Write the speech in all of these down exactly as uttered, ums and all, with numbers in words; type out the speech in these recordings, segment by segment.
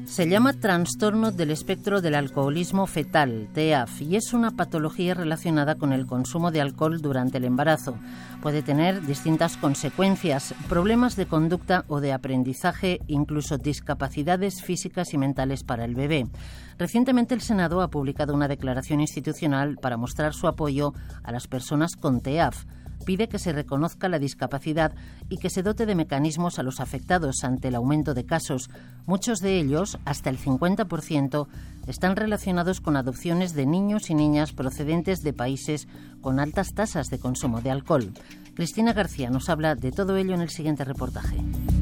Se llama trastorno del espectro del alcoholismo fetal, T A F, y es una patología relacionada con el consumo de alcohol durante el embarazo. Puede tener distintas consecuencias, problemas de conducta o de aprendizaje, incluso discapacidades físicas y mentales para el bebé. Recientemente el Senado ha publicado una declaración institucional para mostrar su apoyo a las personas con T A F. Pide que se reconozca la discapacidad y que se dote de mecanismos a los afectados ante el aumento de casos. Muchos de ellos, hasta el cincuenta por ciento, están relacionados con adopciones de niños y niñas procedentes de países con altas tasas de consumo de alcohol. Cristina García nos habla de todo ello en el siguiente reportaje.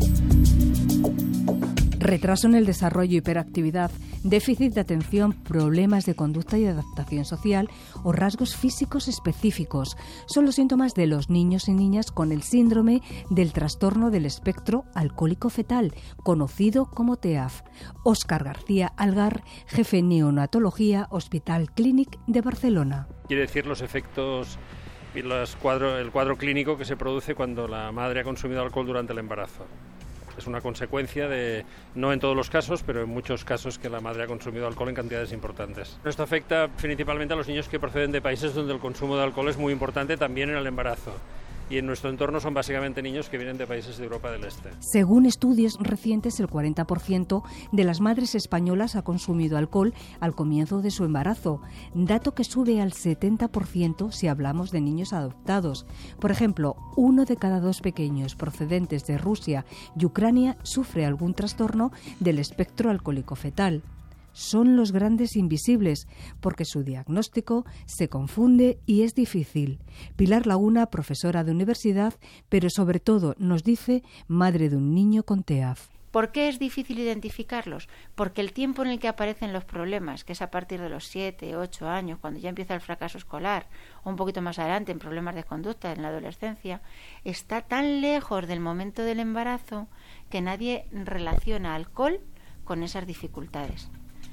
Retraso en el desarrollo, hiperactividad, déficit de atención, problemas de conducta y adaptación social o rasgos físicos específicos son los síntomas de los niños y niñas con el síndrome del trastorno del espectro alcohólico fetal, conocido como T A F. Óscar García Algar, jefe neonatología, Hospital Clínic de Barcelona. Quiere decir los efectos y los cuadro, el cuadro clínico que se produce cuando la madre ha consumido alcohol durante el embarazo. Es una consecuencia de, no en todos los casos, pero en muchos casos que la madre ha consumido alcohol en cantidades importantes. Esto afecta principalmente a los niños que proceden de países donde el consumo de alcohol es muy importante también en el embarazo. Y en nuestro entorno son básicamente niños que vienen de países de Europa del Este. Según estudios recientes, el cuarenta por ciento de las madres españolas ha consumido alcohol al comienzo de su embarazo, dato que sube al setenta por ciento si hablamos de niños adoptados. Por ejemplo, uno de cada dos pequeños procedentes de Rusia y Ucrania sufre algún trastorno del espectro alcohólico fetal. Son los grandes invisibles, porque su diagnóstico se confunde y es difícil. Pilar Laguna, profesora de universidad, pero sobre todo, nos dice, madre de un niño con T A F. ¿Por qué es difícil identificarlos? Porque el tiempo en el que aparecen los problemas, que es a partir de los siete, ocho años, cuando ya empieza el fracaso escolar, o un poquito más adelante en problemas de conducta en la adolescencia, está tan lejos del momento del embarazo que nadie relaciona alcohol con esas dificultades.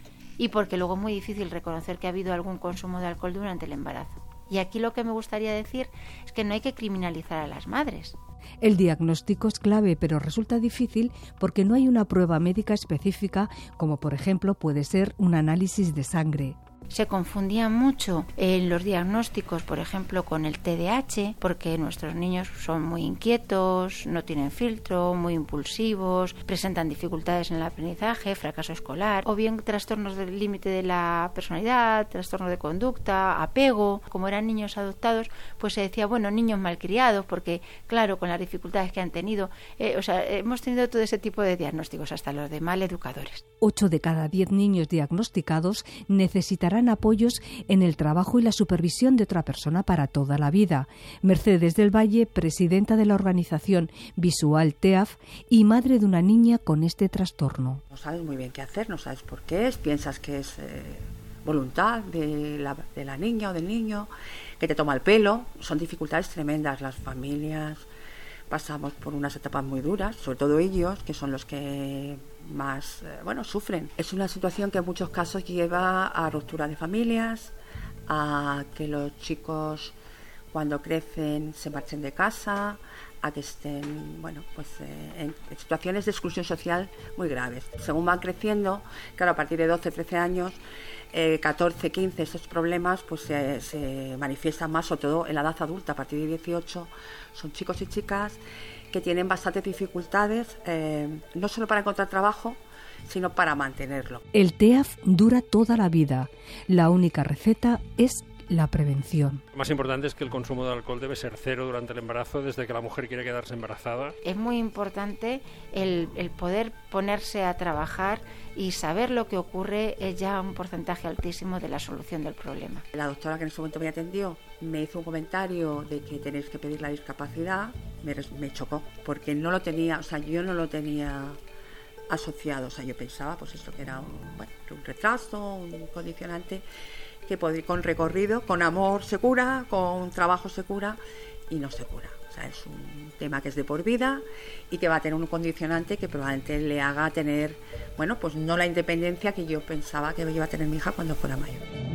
Y porque luego es muy difícil reconocer que ha habido algún consumo de alcohol durante el embarazo. Y aquí lo que me gustaría decir es que no hay que criminalizar a las madres. El diagnóstico es clave, pero resulta difícil porque no hay una prueba médica específica, como por ejemplo puede ser un análisis de sangre. Se confundía mucho en los diagnósticos, por ejemplo, con el T D A H, porque nuestros niños son muy inquietos, no tienen filtro, muy impulsivos, presentan dificultades en el aprendizaje, fracaso escolar, o bien trastornos del límite de la personalidad, trastorno de conducta, apego. Como eran niños adoptados, pues se decía, bueno, niños malcriados, porque, claro, con las dificultades que han tenido, eh, o sea, hemos tenido todo ese tipo de diagnósticos, hasta los de maleducadores. Ocho de cada diez niños diagnosticados necesitarán apoyos en el trabajo y la supervisión de otra persona para toda la vida. Mercedes del Valle, presidenta de la organización Visual T A F y madre de una niña con este trastorno. No sabes muy bien qué hacer, no sabes por qué es, piensas que es eh, voluntad de la, de la niña o del niño, que te toma el pelo. Son dificultades tremendas. Las familias pasamos por unas etapas muy duras, sobre todo ellos, que son los que más eh, bueno sufren. Es una situación que en muchos casos lleva a ruptura de familias, a que los chicos cuando crecen se marchen de casa, a que estén bueno pues eh, en situaciones de exclusión social muy graves. Según van creciendo, claro, a partir de doce, trece años, eh, catorce, quince, estos problemas pues se, se manifiestan más, sobre todo en la edad adulta. A partir de dieciocho son chicos y chicas que tienen bastantes dificultades, eh, no solo para encontrar trabajo, sino para mantenerlo. El T A F dura toda la vida. La única receta es la prevención. Lo más importante es que el consumo de alcohol debe ser cero durante el embarazo, desde que la mujer quiere quedarse embarazada. Es muy importante el, el poder ponerse a trabajar y saber lo que ocurre es ya un porcentaje altísimo de la solución del problema. La doctora que en ese momento me atendió me hizo un comentario de que tenéis que pedir la discapacidad. Me, me chocó, porque no lo tenía, o sea, yo no lo tenía asociado. O sea, yo pensaba pues esto que era un, bueno, un retraso, un condicionante que podría, con recorrido, con amor se cura, con trabajo se cura, y no se cura. O sea, es un tema que es de por vida y que va a tener un condicionante que probablemente le haga tener, bueno, pues no la independencia que yo pensaba que iba a tener mi hija cuando fuera mayor.